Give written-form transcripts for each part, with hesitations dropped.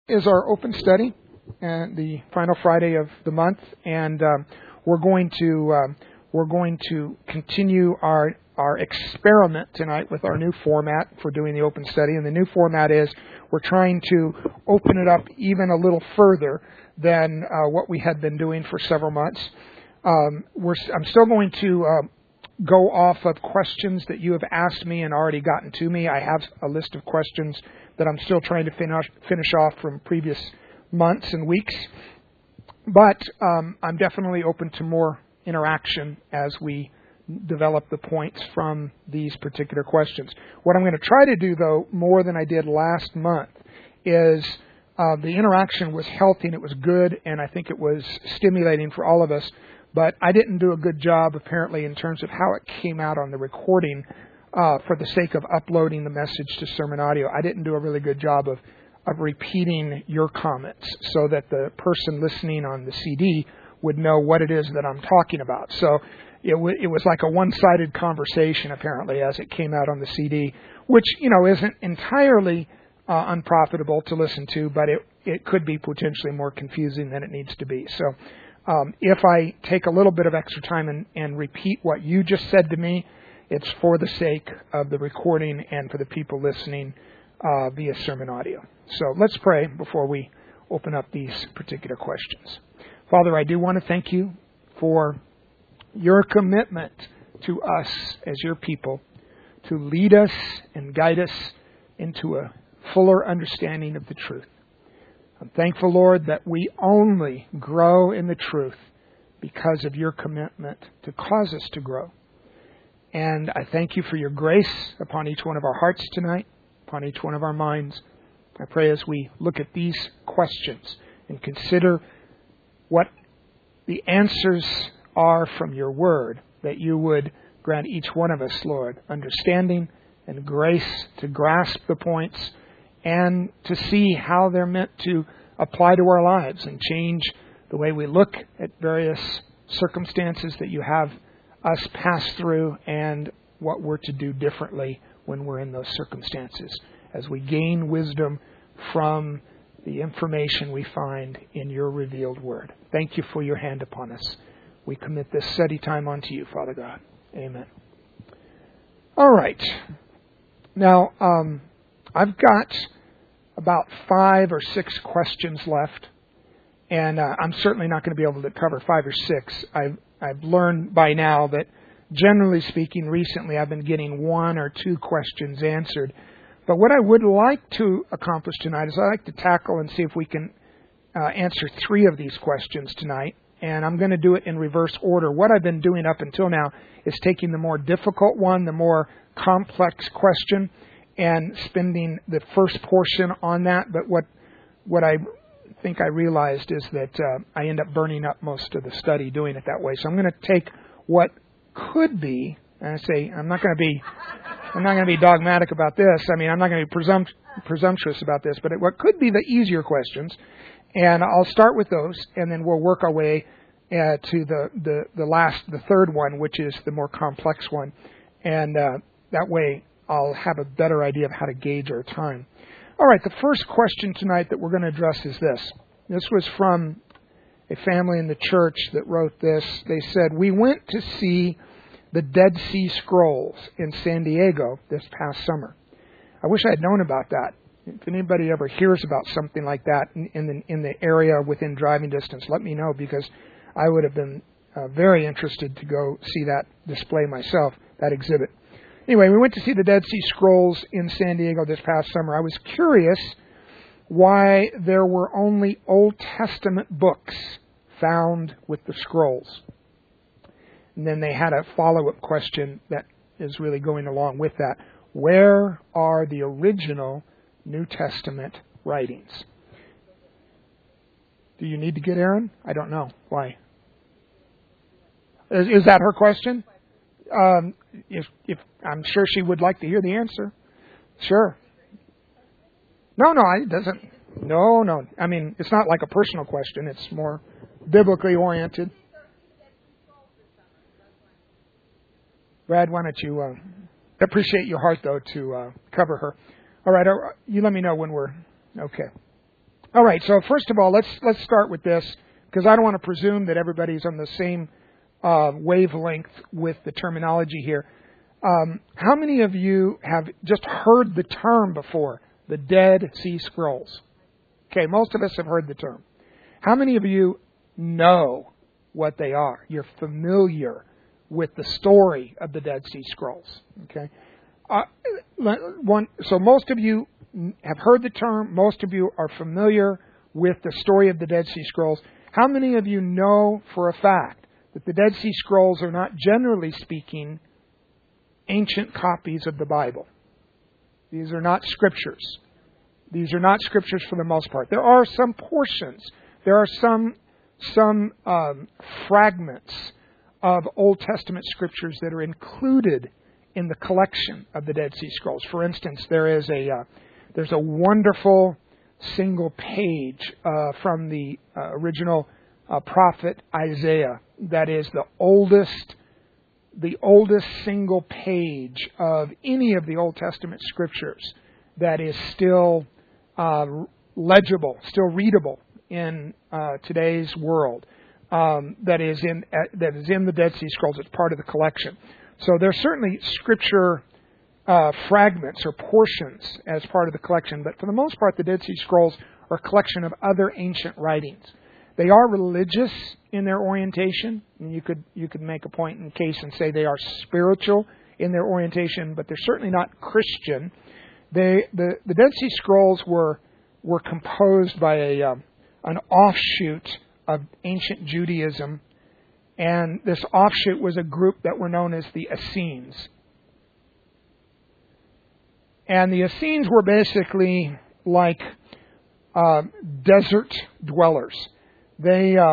is our open study, the final Friday of the month, and we're going to continue our experiment tonight with our new format for doing the open study. And the new format is we're trying to open it up even a little further than what we had been doing for several months. I'm still going to go off of questions that you have asked me and already gotten to me. I have a list of questions that I'm still trying to finish off from previous months and weeks. But I'm definitely open to more interaction as we develop the points from these particular questions. What I'm going to try to do, though, more than I did last month, is the interaction was healthy and it was good, and I think it was stimulating for all of us. But I didn't do a good job, apparently, in terms of how it came out on the recording for the sake of uploading the message to Sermon Audio. I didn't do a really good job of repeating your comments so that the person listening on the CD would know what it is that I'm talking about. So it was like a one-sided conversation, apparently, as it came out on the CD, which, isn't entirely unprofitable to listen to, but it could be potentially more confusing than it needs to be. So if I take a little bit of extra time and repeat what you just said to me, it's for the sake of the recording and for the people listening via Sermon Audio. So let's pray before we open up these particular questions. Father, I do want to thank you for your commitment to us as your people to lead us and guide us into a fuller understanding of the truth. I'm thankful, Lord, that we only grow in the truth because of your commitment to cause us to grow. And I thank you for your grace upon each one of our hearts tonight, upon each one of our minds. I pray as we look at these questions and consider what the answers are from your word, that you would grant each one of us, Lord, understanding and grace to grasp the points and to see how they're meant to apply to our lives and change the way we look at various circumstances that you have us pass through and what we're to do differently when we're in those circumstances as we gain wisdom from the information we find in your revealed word. Thank you for your hand upon us. We commit this study time unto you, Father God. Amen. All right. Now, I've got about 5 or 6 questions left, and I'm certainly not going to be able to cover 5 or 6. I've learned by now that, generally speaking, recently I've been getting 1 or 2 questions answered. But what I would like to accomplish tonight is I'd like to tackle and see if we can answer 3 of these questions tonight. And I'm going to do it in reverse order. What I've been doing up until now is taking the more difficult one, the more complex question, and spending the first portion on that. But what I think I realized is that I end up burning up most of the study doing it that way. So I'm going to take what could be, and I say I'm not going to be dogmatic about this. I mean, I'm not going to be presumptuous about this, but what could be the easier questions, and I'll start with those, and then we'll work our way to the third one, which is the more complex one, and that way I'll have a better idea of how to gauge our time. All right, the first question tonight that we're going to address is this. This was from a family in the church that wrote this. They said, "We went to see the Dead Sea Scrolls in San Diego this past summer. I wish I had known about that. If anybody ever hears about something like that in the area within driving distance, let me know, because I would have been very interested to go see that display myself, that exhibit. Anyway, we went to see the Dead Sea Scrolls in San Diego this past summer. I was curious why there were only Old Testament books found with the scrolls." And then they had a follow-up question that is really going along with that. Where are the original New Testament writings? Do you need to get Aaron? I don't know. Why? Is that her question? If I'm sure she would like to hear the answer. Sure. No, it doesn't. No. I mean, it's not like a personal question. It's more biblically oriented. Brad, why don't you appreciate your heart, though, to cover her. All right, you let me know when we're okay. All right, so first of all, let's start with this, because I don't want to presume that everybody's on the same wavelength with the terminology here. How many of you have just heard the term before, the Dead Sea Scrolls? Okay, most of us have heard the term. How many of you know what they are? You're familiar with the story of the Dead Sea Scrolls. Okay, so most of you have heard the term. Most of you are familiar with the story of the Dead Sea Scrolls. How many of you know for a fact that the Dead Sea Scrolls are not, generally speaking, ancient copies of the Bible? These are not scriptures. These are not scriptures for the most part. There are some portions. There are some fragments of Old Testament scriptures that are included in the collection of the Dead Sea Scrolls. For instance, there's a wonderful single page from the original prophet Isaiah that is the oldest single page of any of the Old Testament scriptures that is still legible, still readable in today's world. That is in the Dead Sea Scrolls. It's part of the collection. So there's certainly scripture fragments or portions as part of the collection, but for the most part, the Dead Sea Scrolls are a collection of other ancient writings. They are religious in their orientation, and you could make a point in case and say they are spiritual in their orientation, but they're certainly not Christian. The Dead Sea Scrolls were composed by an offshoot of ancient Judaism, and this offshoot was a group that were known as the Essenes. And the Essenes were basically like desert dwellers. Their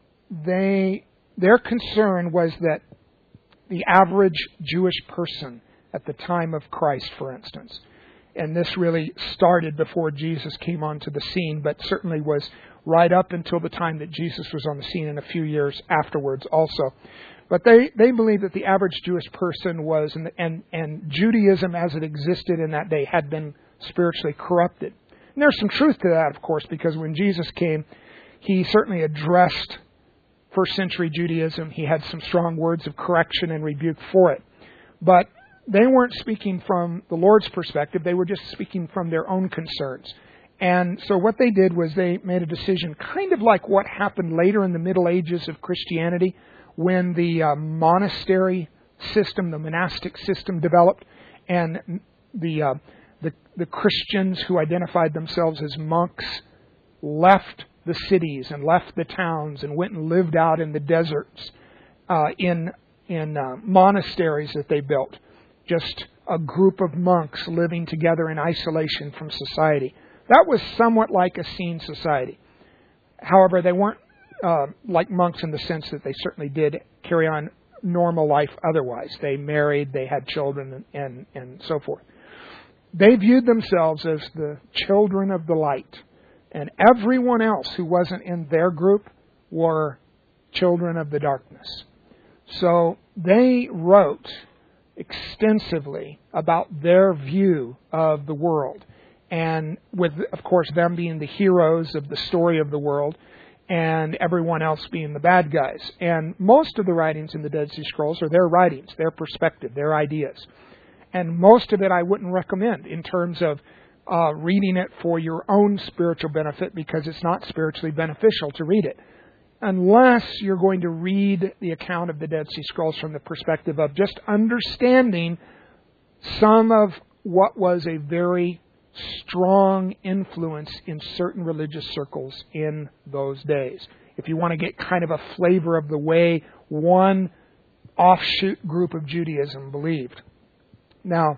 concern was that the average Jewish person at the time of Christ, for instance, and this really started before Jesus came onto the scene, but certainly was right up until the time that Jesus was on the scene and a few years afterwards also. But they believed that the average Jewish person was, and Judaism as it existed in that day had been spiritually corrupted. And there's some truth to that, of course, because when Jesus came, he certainly addressed first century Judaism. He had some strong words of correction and rebuke for it. But they weren't speaking from the Lord's perspective. They were just speaking from their own concerns. And so what they did was they made a decision, kind of like what happened later in the Middle Ages of Christianity, when the monastery system, the monastic system developed, and the Christians who identified themselves as monks left the cities and left the towns and went and lived out in the deserts in monasteries that they built. Just a group of monks living together in isolation from society. That was somewhat like Essene society. However, they weren't like monks in the sense that they certainly did carry on normal life otherwise. They married, they had children, and so forth. They viewed themselves as the children of the light. And everyone else who wasn't in their group were children of the darkness. So they wrote extensively about their view of the world. And with, of course, them being the heroes of the story of the world and everyone else being the bad guys. And most of the writings in the Dead Sea Scrolls are their writings, their perspective, their ideas. And most of it I wouldn't recommend in terms of reading it for your own spiritual benefit, because it's not spiritually beneficial to read it. Unless you're going to read the account of the Dead Sea Scrolls from the perspective of just understanding some of what was a very strong influence in certain religious circles in those days. If you want to get kind of a flavor of the way one offshoot group of Judaism believed. Now,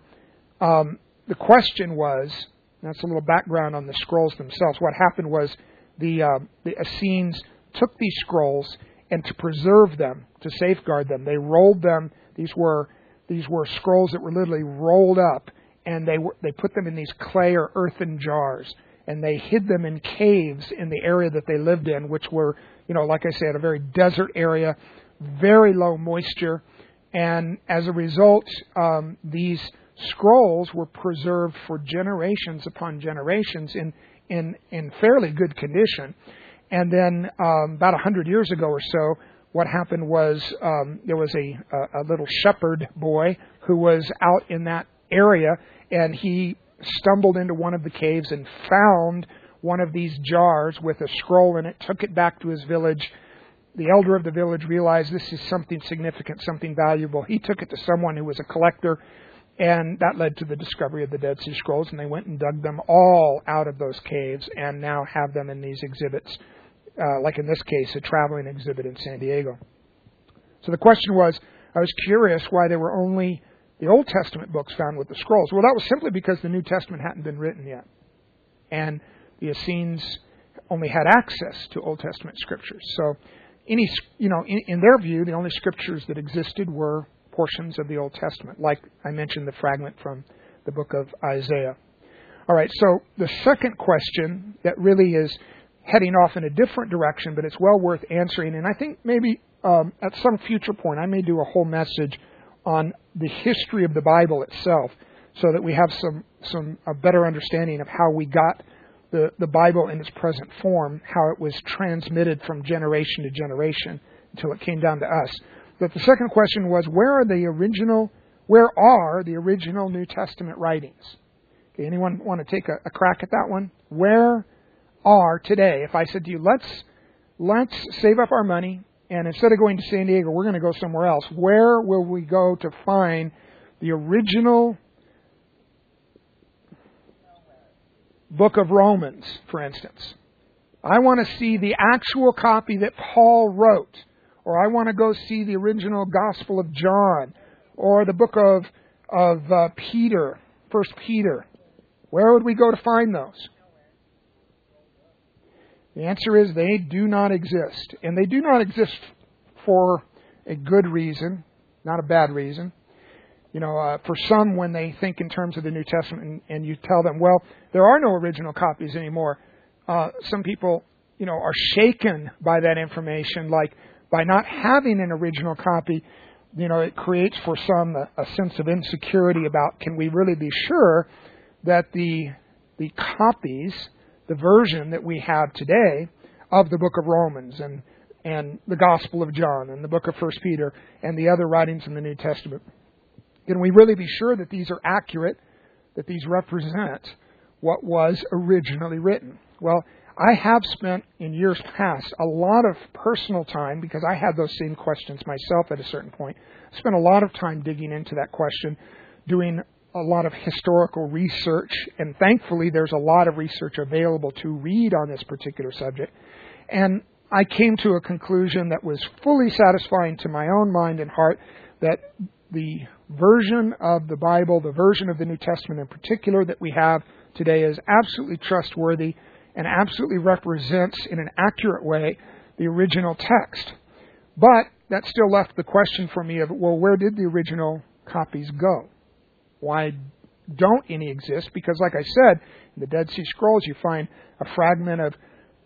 the question was, that's a little background on the scrolls themselves. What happened was the Essenes took these scrolls, and to preserve them, to safeguard them, they rolled them. These were scrolls that were literally rolled up, and they put them in these clay or earthen jars, and they hid them in caves in the area that they lived in, which were, like I said, a very desert area, very low moisture, and as a result, these scrolls were preserved for generations upon generations in fairly good condition. And then about 100 years ago or so, what happened was there was a little shepherd boy who was out in that area, and he stumbled into one of the caves and found one of these jars with a scroll in it, took it back to his village. The elder of the village realized this is something significant, something valuable. He took it to someone who was a collector, and that led to the discovery of the Dead Sea Scrolls, and they went and dug them all out of those caves and now have them in these exhibits, like in this case, a traveling exhibit in San Diego. So the question was, I was curious why there were only the Old Testament books found with the scrolls. Well, that was simply because the New Testament hadn't been written yet. And the Essenes only had access to Old Testament scriptures. So, in their view, the only scriptures that existed were portions of the Old Testament, like I mentioned the fragment from the book of Isaiah. All right, so the second question that really is heading off in a different direction, but it's well worth answering, and I think maybe at some future point I may do a whole message on the history of the Bible itself, so that we have a better understanding of how we got the Bible in its present form, how it was transmitted from generation to generation until it came down to us. But the second question was, where are the original New Testament writings? Okay, anyone want to take a crack at that one? Where are today? If I said to you, let's save up our money, and instead of going to San Diego, we're going to go somewhere else. Where will we go to find the original book of Romans, for instance? I want to see the actual copy that Paul wrote, or I want to go see the original Gospel of John, or the book of Peter, 1 Peter. Where would we go to find those? The answer is they do not exist. And they do not exist for a good reason, not a bad reason. For some, when they think in terms of the New Testament and you tell them, well, there are no original copies anymore, some people, are shaken by that information, like by not having an original copy, it creates for some a sense of insecurity about, can we really be sure that the copies, the version that we have today of the book of Romans and the Gospel of John and the book of 1 Peter and the other writings in the New Testament, can we really be sure that these are accurate, that these represent what was originally written? Well, I have spent in years past a lot of personal time, because I had those same questions myself at a certain point. I spent a lot of time digging into that question, doing a lot of historical research, and thankfully there's a lot of research available to read on this particular subject. And I came to a conclusion that was fully satisfying to my own mind and heart, that the version of the Bible, the version of the New Testament in particular that we have today, is absolutely trustworthy and absolutely represents in an accurate way the original text. But that still left the question for me of, well, where did the original copies go? Why don't any exist? Because, like I said, in the Dead Sea Scrolls you find a fragment of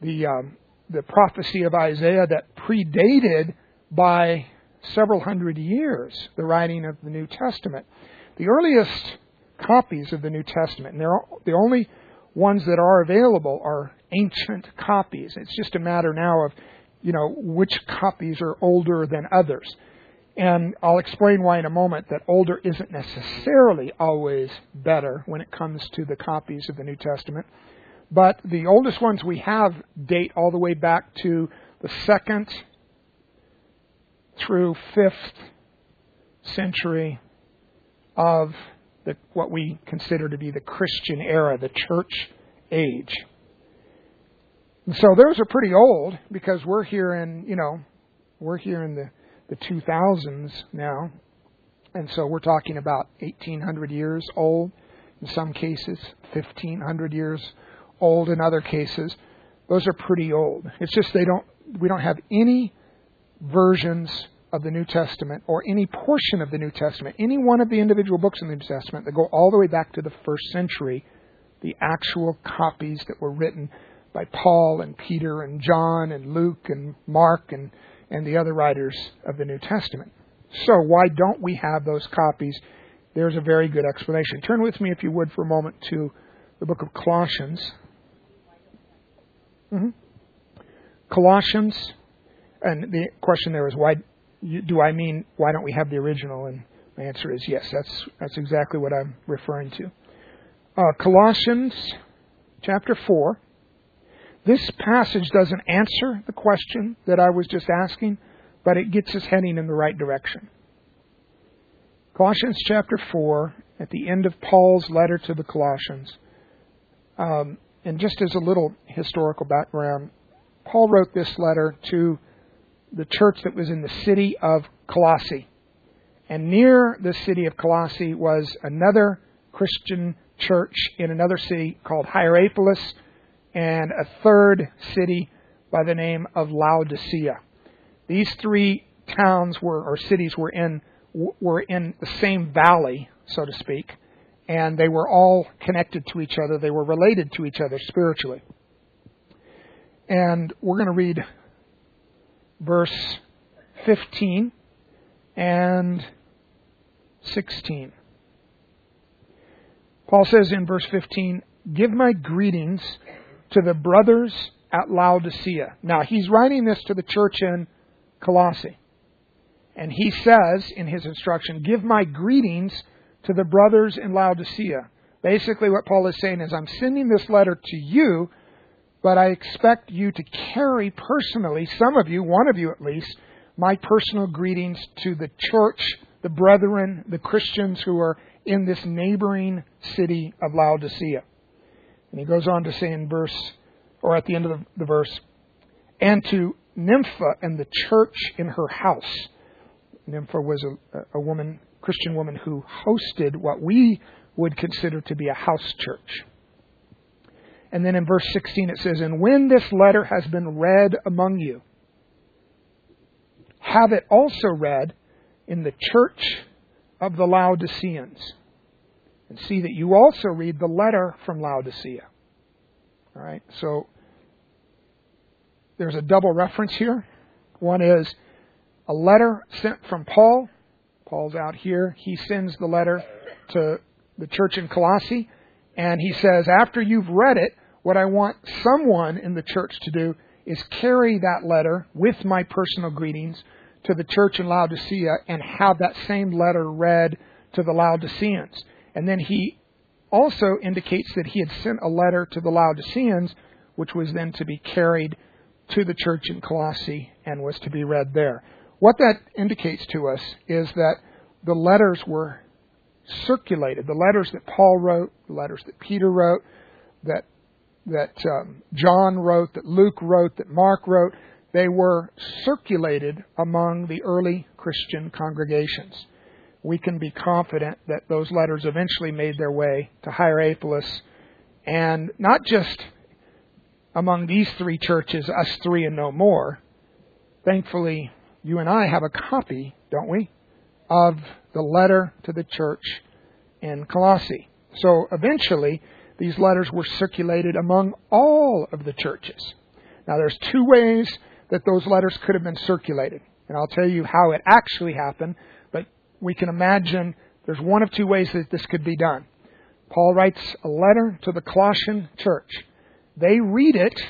the prophecy of Isaiah that predated by several hundred years the writing of the New Testament. The earliest copies of the New Testament, and the only ones that are available, are ancient copies. It's just a matter now of, which copies are older than others. And I'll explain why in a moment, that older isn't necessarily always better when it comes to the copies of the New Testament. But the oldest ones we have date all the way back to the 2nd through 5th century of what we consider to be the Christian era, the church age. And so those are pretty old, because we're here in the 2000s now. And so we're talking about 1,800 years old in some cases, 1,500 years old in other cases. Those are pretty old. It's just we don't have any versions of the New Testament, or any portion of the New Testament, any one of the individual books in the New Testament that go all the way back to the 1st century, the actual copies that were written by Paul and Peter and John and Luke and Mark and the other writers of the New Testament. So why don't we have those copies? There's a very good explanation. Turn with me, if you would, for a moment to the book of Colossians. Mm-hmm. Colossians, and the question there is, why don't we have the original? And my answer is yes, that's exactly what I'm referring to. Colossians chapter 4. This passage doesn't answer the question that I was just asking, but it gets us heading in the right direction. Colossians chapter 4, at the end of Paul's letter to the Colossians, and just as a little historical background, Paul wrote this letter to the church that was in the city of Colossae. And near the city of Colossae was another Christian church in another city called Hierapolis, and a third city by the name of Laodicea. These three towns or cities were in the same valley, so to speak, and they were all connected to each other. They were related to each other spiritually. And we're going to read verse 15 and 16. Paul says in verse 15, "Give my greetings to the brothers at Laodicea." Now, he's writing this to the church in Colossae. And he says in his instruction, "Give my greetings to the brothers in Laodicea." Basically what Paul is saying is, I'm sending this letter to you, but I expect you to carry personally, some of you, one of you at least, my personal greetings to the church, the brethren, the Christians who are in this neighboring city of Laodicea. And he goes on to say in at the end of the verse, "And to Nympha and the church in her house." Nympha was a woman, Christian woman, who hosted what we would consider to be a house church. And then in verse 16 it says, "And when this letter has been read among you, have it also read in the church of the Laodiceans. And see that you also read the letter from Laodicea." All right, so there's a double reference here. One is a letter sent from Paul. Paul's out here. He sends the letter to the church in Colossae. And he says, after you've read it, what I want someone in the church to do is carry that letter with my personal greetings to the church in Laodicea and have that same letter read to the Laodiceans. And then he also indicates that he had sent a letter to the Laodiceans, which was then to be carried to the church in Colossae and was to be read there. What that indicates to us is that the letters were circulated. The letters that Paul wrote, the letters that Peter wrote, that John wrote, that Luke wrote, that Mark wrote, they were circulated among the early Christian congregations. We can be confident that those letters eventually made their way to Hierapolis, and not just among these three churches, us three and no more. Thankfully, you and I have a copy, don't we, of the letter to the church in Colossae. So eventually, these letters were circulated among all of the churches. Now, there's two ways that those letters could have been circulated. And I'll tell you how it actually happened, but we can imagine there's one of two ways that this could be done. Paul writes a letter to the Colossian church. They read it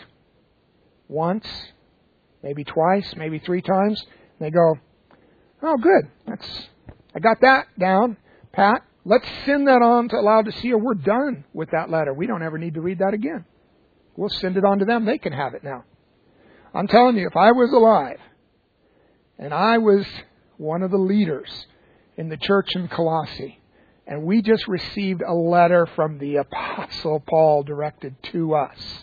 once, maybe twice, maybe three times. And they go, "Oh, good. I got that down, Pat. Let's send that on to Laodicea. We're done with that letter. We don't ever need to read that again. We'll send it on to them. They can have it now." I'm telling you, if I was alive and I was one of the leaders in the church in Colossae, and we just received a letter from the Apostle Paul directed to us,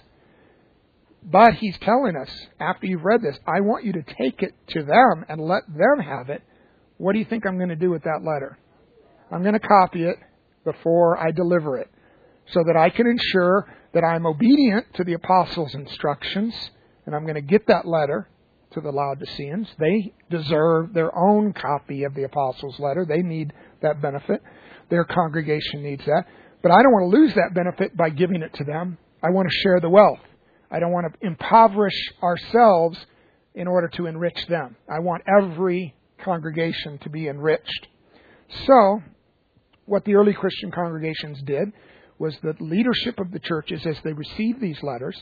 but he's telling us, after you've read this, I want you to take it to them and let them have it. What do you think I'm going to do with that letter? I'm going to copy it before I deliver it, so that I can ensure that I'm obedient to the apostles' instructions, and I'm going to get that letter to the Laodiceans. They deserve their own copy of the apostles' letter. They need that benefit. Their congregation needs that. But I don't want to lose that benefit by giving it to them. I want to share the wealth. I don't want to impoverish ourselves in order to enrich them. I want every congregation to be enriched. So, what the early Christian congregations did was the leadership of the churches, as they received these letters,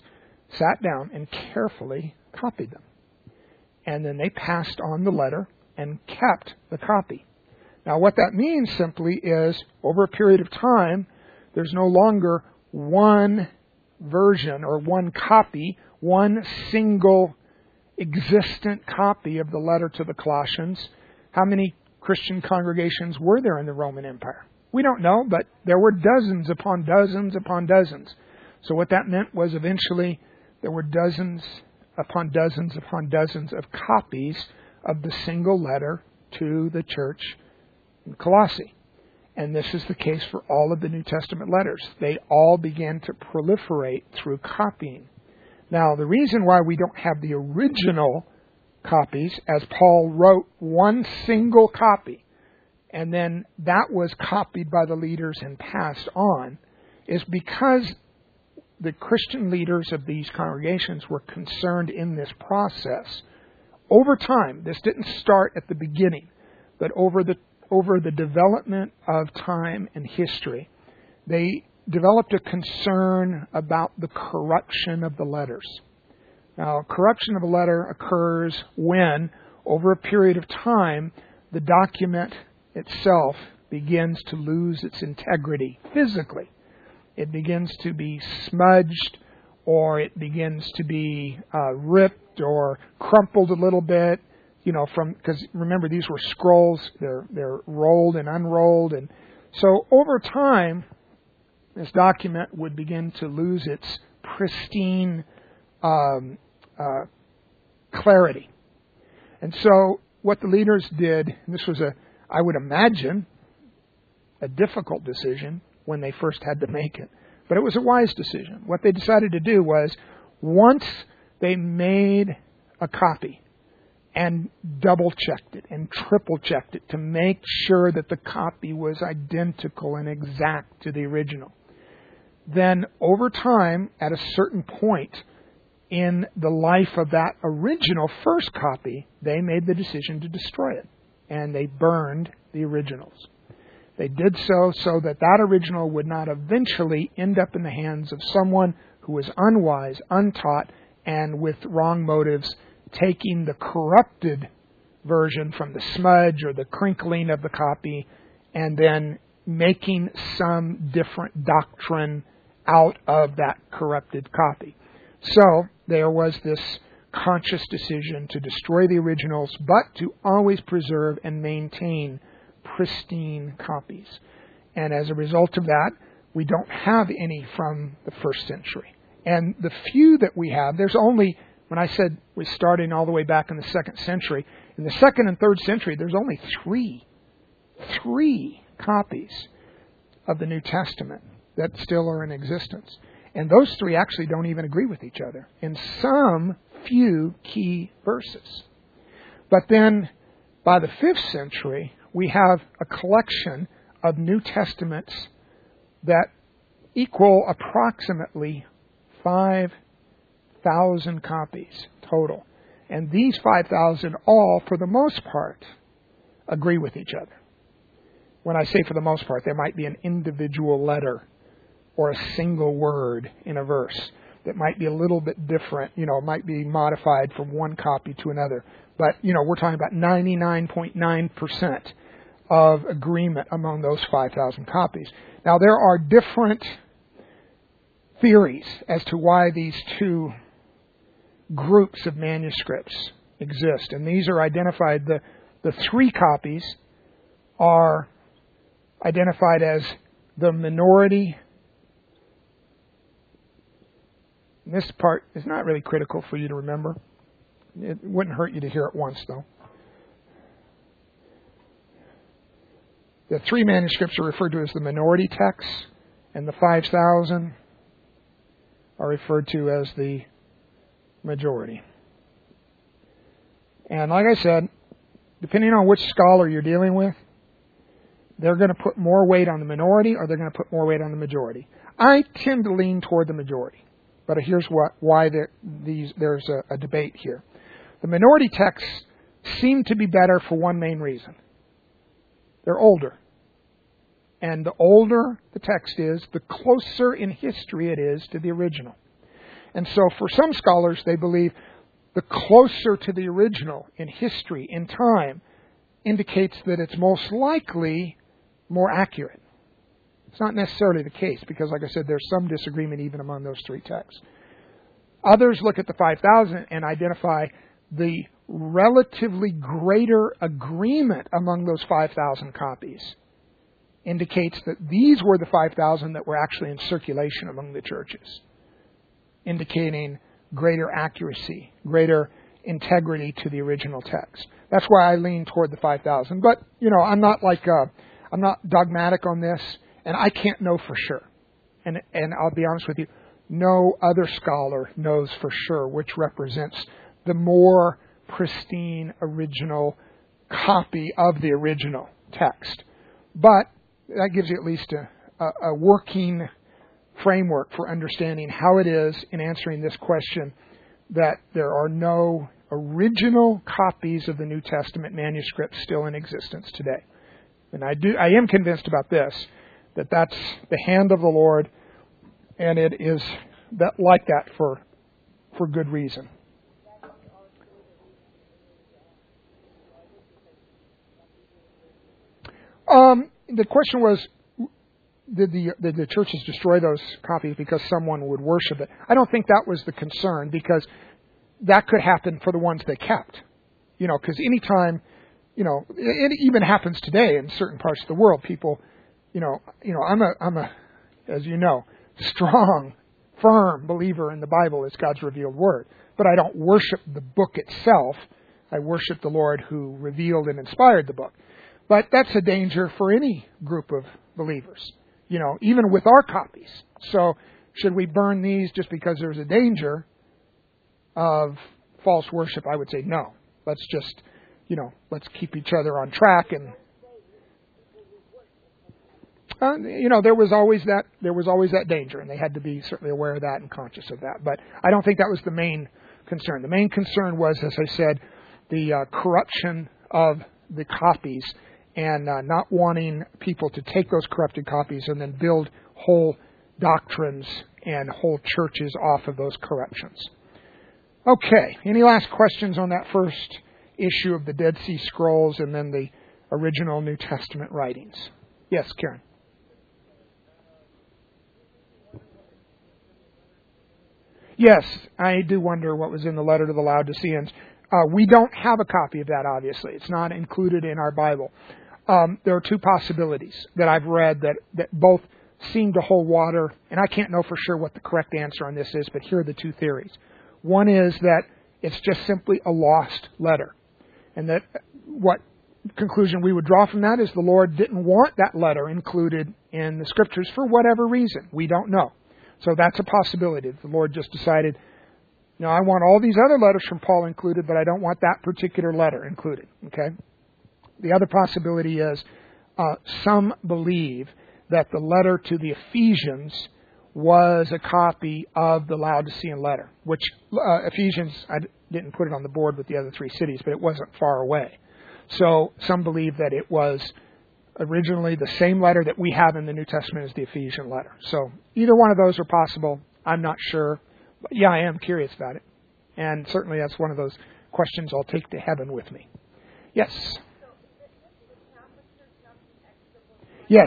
sat down and carefully copied them. And then they passed on the letter and kept the copy. Now, what that means simply is, over a period of time, there's no longer one version or one copy, one single existent copy of the letter to the Colossians. How many Christian congregations were there in the Roman Empire? We don't know, but there were dozens upon dozens upon dozens. So what that meant was eventually there were dozens upon dozens upon dozens of copies of the single letter to the church in Colossae. And this is the case for all of the New Testament letters. They all began to proliferate through copying. Now, the reason why we don't have the original copies, as Paul wrote one single copy, and then that was copied by the leaders and passed on, is because the Christian leaders of these congregations were concerned in this process. Over time, this didn't start at the beginning, but over the development of time and history, they developed a concern about the corruption of the letters. Now, corruption of a letter occurs when, over a period of time, the document itself begins to lose its integrity physically. It begins to be smudged, or it begins to be ripped or crumpled a little bit. Because remember, these were scrolls. They're rolled and unrolled, and so over time, this document would begin to lose its pristine clarity. And so, what the leaders did, and this was I would imagine, a difficult decision when they first had to make it, but it was a wise decision. What they decided to do was, once they made a copy, and double-checked it and triple-checked it to make sure that the copy was identical and exact to the original. Then, over time, at a certain point in the life of that original first copy, they made the decision to destroy it. And they burned the originals. They did so that original would not eventually end up in the hands of someone who was unwise, untaught, and with wrong motives, taking the corrupted version from the smudge or the crinkling of the copy and then making some different doctrine out of that corrupted copy. So there was this conscious decision to destroy the originals, but to always preserve and maintain pristine copies. And as a result of that, we don't have any from the first century. And the few that we have, there's only, when I said we're starting all the way back in the 2nd century, in the 2nd and 3rd century, there's only three copies of the New Testament that still are in existence. And those three actually don't even agree with each other in some few key verses. But then, by the 5th century, we have a collection of New Testaments that equal approximately 5,000 copies total. And these 5,000 all, for the most part, agree with each other. When I say for the most part, there might be an individual letter or a single word in a verse that might be a little bit different. It might be modified from one copy to another. But, we're talking about 99.9% of agreement among those 5,000 copies. Now, there are different theories as to why these two groups of manuscripts exist. And these are identified, the three copies are identified as the minority. This part is not really critical for you to remember. It wouldn't hurt you to hear it once, though. The three manuscripts are referred to as the minority texts, and the 5,000 are referred to as the majority. And like I said, depending on which scholar you're dealing with, they're going to put more weight on the minority or they're going to put more weight on the majority. I tend to lean toward the majority. But here's why there's a debate here. The minority texts seem to be better for one main reason. They're older. And the older the text is, the closer in history it is to the original. And so for some scholars, they believe the closer to the original in history, in time, indicates that it's most likely more accurate. It's not necessarily the case because, like I said, there's some disagreement even among those three texts. Others look at the 5,000 and identify the relatively greater agreement among those 5,000 copies. Indicates that these were the 5,000 that were actually in circulation among the churches, indicating greater accuracy, greater integrity to the original text. That's why I lean toward the 5,000. But, I'm not dogmatic on this, and I can't know for sure. And I'll be honest with you, no other scholar knows for sure which represents the more pristine original copy of the original text. But that gives you at least a working framework for understanding how it is in answering this question that there are no original copies of the New Testament manuscripts still in existence today. And I am convinced about this, that that's the hand of the Lord, and it is that like that for good reason. The question was, did the churches destroy those copies because someone would worship it? I don't think that was the concern, because that could happen for the ones they kept. Because anytime, it even happens today in certain parts of the world. People, I'm a, as you know, strong, firm believer in the Bible as God's revealed Word. But I don't worship the book itself. I worship the Lord who revealed and inspired the book. But that's a danger for any group of believers, even with our copies. So should we burn these just because there's a danger of false worship? I would say no. Let's just, let's keep each other on track. And, there was always that danger, and they had to be certainly aware of that and conscious of that. But I don't think that was the main concern. The main concern was, as I said, the corruption of the copies, and not wanting people to take those corrupted copies and then build whole doctrines and whole churches off of those corruptions. Okay, any last questions on that first issue of the Dead Sea Scrolls and then the original New Testament writings? Yes, Karen. Yes, I do wonder what was in the letter to the Laodiceans. We don't have a copy of that, obviously. It's not included in our Bible. There are two possibilities that I've read that both seem to hold water, and I can't know for sure what the correct answer on this is, but here are the two theories. One is that it's just simply a lost letter, and that what conclusion we would draw from that is the Lord didn't want that letter included in the Scriptures for whatever reason. We don't know. So that's a possibility. The Lord just decided, I want all these other letters from Paul included, but I don't want that particular letter included. Okay? The other possibility is some believe that the letter to the Ephesians was a copy of the Laodicean letter, which Ephesians, I didn't put it on the board with the other three cities, but it wasn't far away. So some believe that it was originally the same letter that we have in the New Testament as the Ephesian letter. So either one of those are possible. I'm not sure. But yeah, I am curious about it. And certainly that's one of those questions I'll take to heaven with me. Yes? Yes.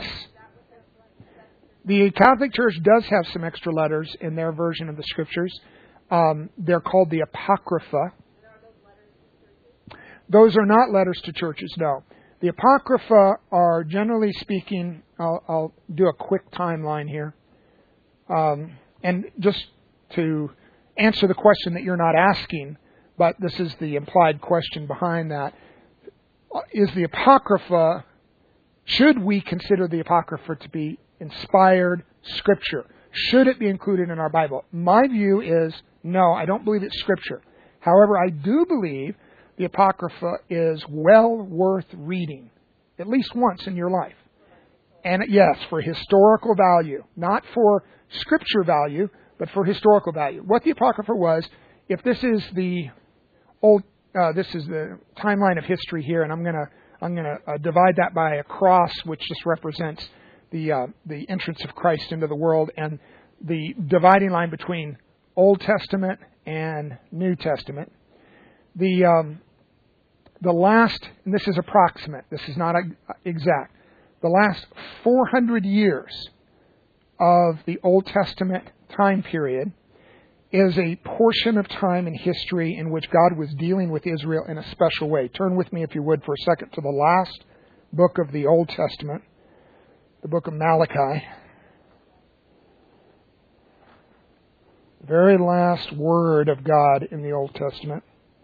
The Catholic Church does have some extra letters in their version of the Scriptures. They're called the Apocrypha. Those are not letters to churches, no. The Apocrypha are, generally speaking, I'll do a quick timeline here. And just to answer the question that you're not asking, but this is the implied question behind that, is the Apocrypha, should we consider the Apocrypha to be inspired Scripture? Should it be included in our Bible? My view is no, I don't believe it's Scripture. However, I do believe the Apocrypha is well worth reading, at least once in your life. And yes, for historical value, not for Scripture value, but for historical value. What the Apocrypha was, if this is the this is the timeline of history here, and I'm going to divide that by a cross, which just represents the entrance of Christ into the world, and the dividing line between Old Testament and New Testament. The last, and this is approximate, this is not exact, the last 400 years of the Old Testament time period is a portion of time in history in which God was dealing with Israel in a special way. Turn with me, if you would, for a second to the last book of the Old Testament, the book of Malachi. The very last word of God in the Old Testament.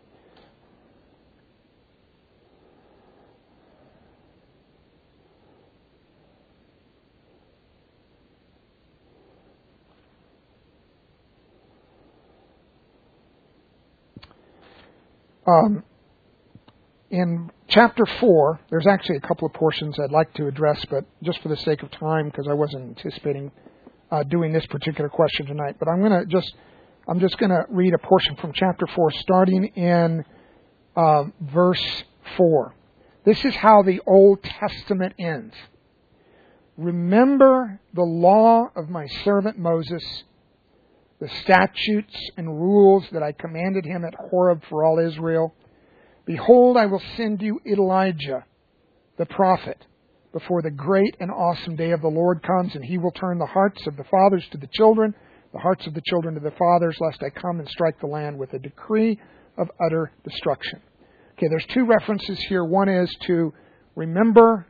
In chapter 4, there's actually a couple of portions I'd like to address, but just for the sake of time, because I wasn't anticipating doing this particular question tonight. But I'm just going to read a portion from chapter 4, starting in verse 4. This is how the Old Testament ends. Remember the law of my servant Moses, the statutes and rules that I commanded him at Horeb for all Israel. Behold, I will send you Elijah, the prophet, before the great and awesome day of the Lord comes, and he will turn the hearts of the fathers to the children, the hearts of the children to the fathers, lest I come and strike the land with a decree of utter destruction. Okay, there's two references here. One is to remember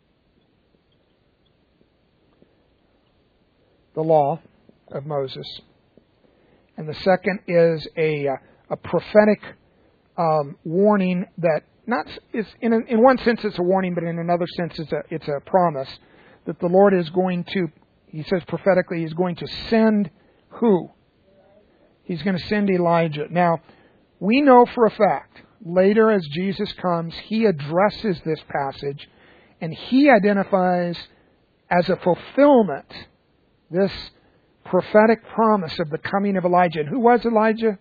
the law of Moses. And the second is a prophetic warning that in one sense it's a warning, but in another sense it's a promise that the Lord is going to, he says prophetically, he's going to send who? He's going to send Elijah. Now, we know for a fact, later as Jesus comes, he addresses this passage and he identifies as a fulfillment this prophetic promise of the coming of Elijah. And who was Elijah?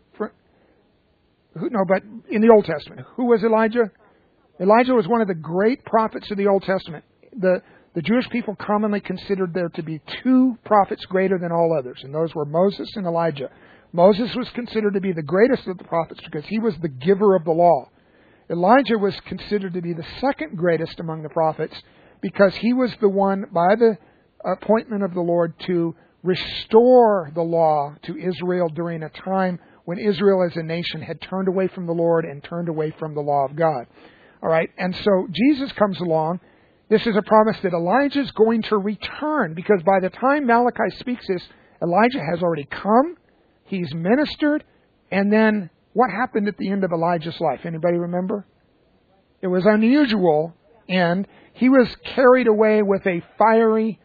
But in the Old Testament, who was Elijah? Elijah was one of the great prophets of the Old Testament. The Jewish people commonly considered there to be two prophets greater than all others, and those were Moses and Elijah. Moses was considered to be the greatest of the prophets because he was the giver of the law. Elijah was considered to be the second greatest among the prophets because he was the one, by the appointment of the Lord, to restore the law to Israel during a time when Israel as a nation had turned away from the Lord and turned away from the law of God. All right, and so Jesus comes along. This is a promise that Elijah is going to return, because by the time Malachi speaks this, Elijah has already come, he's ministered, and then what happened at the end of Elijah's life? Anybody remember? It was unusual, and he was carried away with a fiery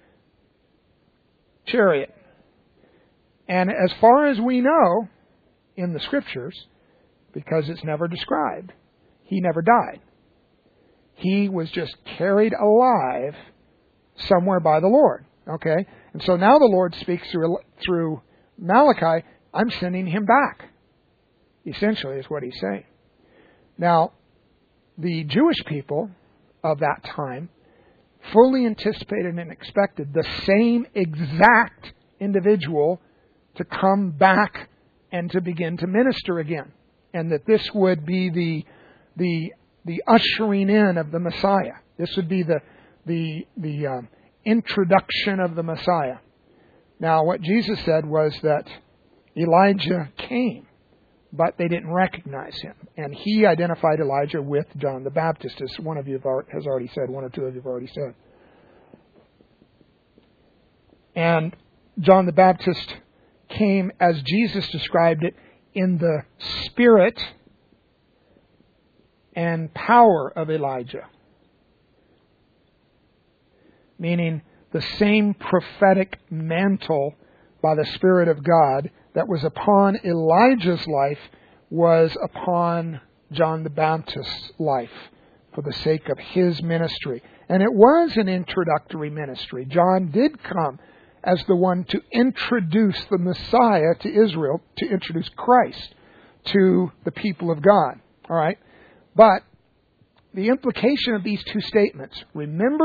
chariot. And as far as we know, in the Scriptures, because it's never described, he never died. He was just carried alive somewhere by the Lord. Okay? And so now the Lord speaks through Malachi, I'm sending him back. Essentially is what he's saying. Now, the Jewish people of that time fully anticipated and expected the same exact individual to come back and to begin to minister again. And that this would be the ushering in of the Messiah. This would be the introduction of the Messiah. Now, what Jesus said was that Elijah came, but they didn't recognize him. And he identified Elijah with John the Baptist, as one of you has already said, one or two of you have already said. And John the Baptist came, as Jesus described it, in the spirit and power of Elijah. Meaning the same prophetic mantle by the Spirit of God that was upon Elijah's life was upon John the Baptist's life for the sake of his ministry. And it was an introductory ministry. John did come as the one to introduce the Messiah to Israel, to introduce Christ to the people of God. All right? But the implication of these two statements, remember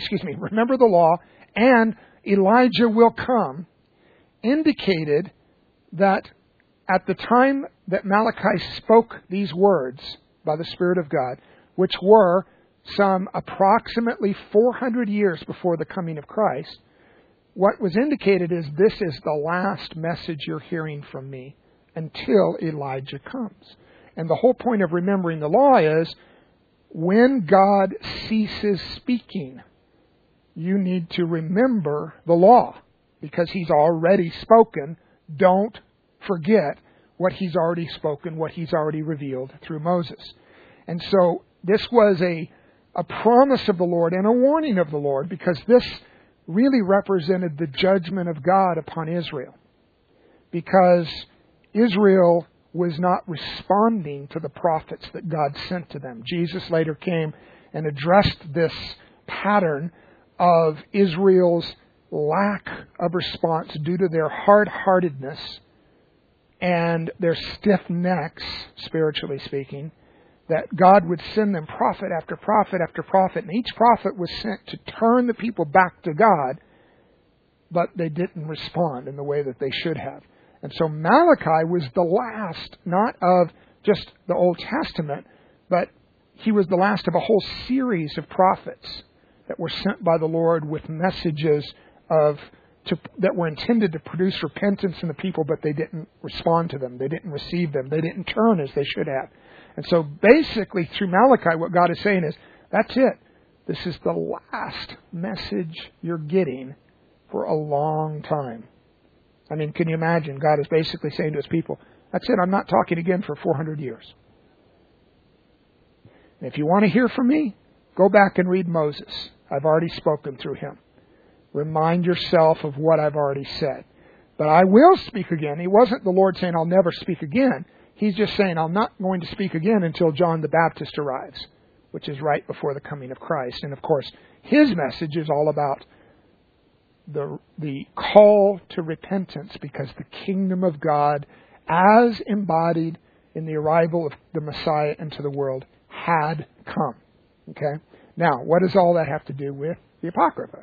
the law, and Elijah will come, indicated that at the time that Malachi spoke these words by the Spirit of God, which were some approximately 400 years before the coming of Christ, what was indicated is this is the last message you're hearing from me until Elijah comes. And the whole point of remembering the law is when God ceases speaking, you need to remember the law because He's already spoken. Don't forget what He's already spoken, what He's already revealed through Moses. And so this was a promise of the Lord and a warning of the Lord because this really represented the judgment of God upon Israel. Because Israel was not responding to the prophets that God sent to them. Jesus later came and addressed this pattern of Israel's lack of response due to their hard-heartedness and their stiff necks, spiritually speaking, that God would send them prophet after prophet after prophet, and each prophet was sent to turn the people back to God, but they didn't respond in the way that they should have. And so Malachi was the last, not of just the Old Testament, but he was the last of a whole series of prophets that were sent by the Lord with messages that were intended to produce repentance in the people, but they didn't respond to them. They didn't receive them. They didn't turn as they should have. And so basically through Malachi, what God is saying is, that's it. This is the last message you're getting for a long time. I mean, can you imagine? God is basically saying to His people, that's it. I'm not talking again for 400 years. And if you want to hear from me, go back and read Moses. I've already spoken through him. Remind yourself of what I've already said. But I will speak again. It wasn't the Lord saying, I'll never speak again. He's just saying, I'm not going to speak again until John the Baptist arrives, which is right before the coming of Christ. And of course, his message is all about the call to repentance because the kingdom of God, as embodied in the arrival of the Messiah into the world, had come. Okay? Now, what does all that have to do with the Apocrypha?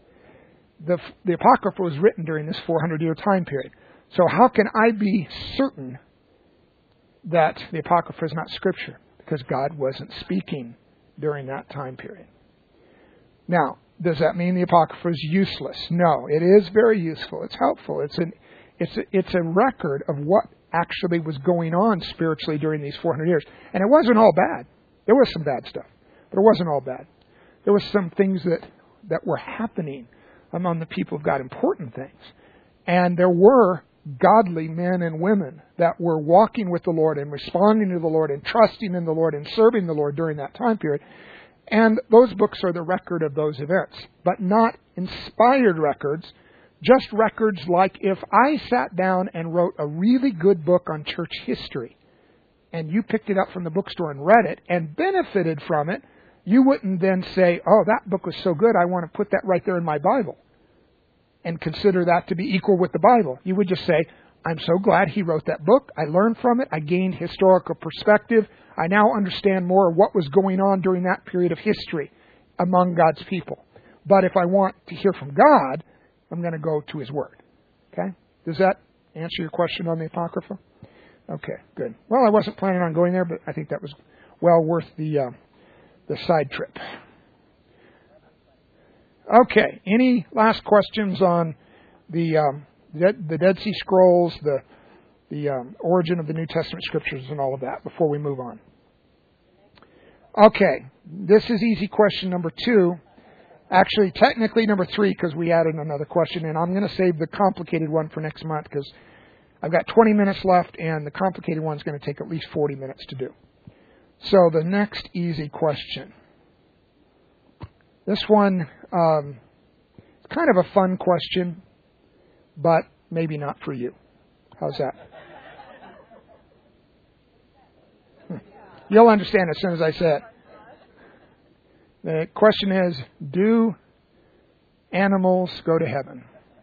The Apocrypha was written during this 400-year time period. So how can I be certain that the Apocrypha is not Scripture? Because God wasn't speaking during that time period. Now, does that mean the Apocrypha is useless? No, it is very useful. It's helpful. It's a record of what actually was going on spiritually during these 400 years. And it wasn't all bad. There was some bad stuff, but it wasn't all bad. There was some things that were happening among the people of God, important things. And there were godly men and women that were walking with the Lord and responding to the Lord and trusting in the Lord and serving the Lord during that time period. And those books are the record of those events, but not inspired records, just records like if I sat down and wrote a really good book on church history and you picked it up from the bookstore and read it and benefited from it, you wouldn't then say, oh, that book was so good, I want to put that right there in my Bible and consider that to be equal with the Bible. You would just say, I'm so glad he wrote that book. I learned from it. I gained historical perspective. I now understand more of what was going on during that period of history among God's people. But if I want to hear from God, I'm going to go to His Word. Okay? Does that answer your question on the Apocrypha? Okay, good. Well, I wasn't planning on going there, but I think that was well worth the side trip. Okay, any last questions on the Dead Sea Scrolls, the origin of the New Testament Scriptures and all of that before we move on? Okay, this is easy question number 2. Actually, technically number 3 because we added another question, and I'm going to save the complicated one for next month because I've got 20 minutes left and the complicated one's going to take at least 40 minutes to do. So the next easy question. This one is kind of a fun question, but maybe not for you. How's that? You'll understand as soon as I say it. The question is, do animals go to heaven?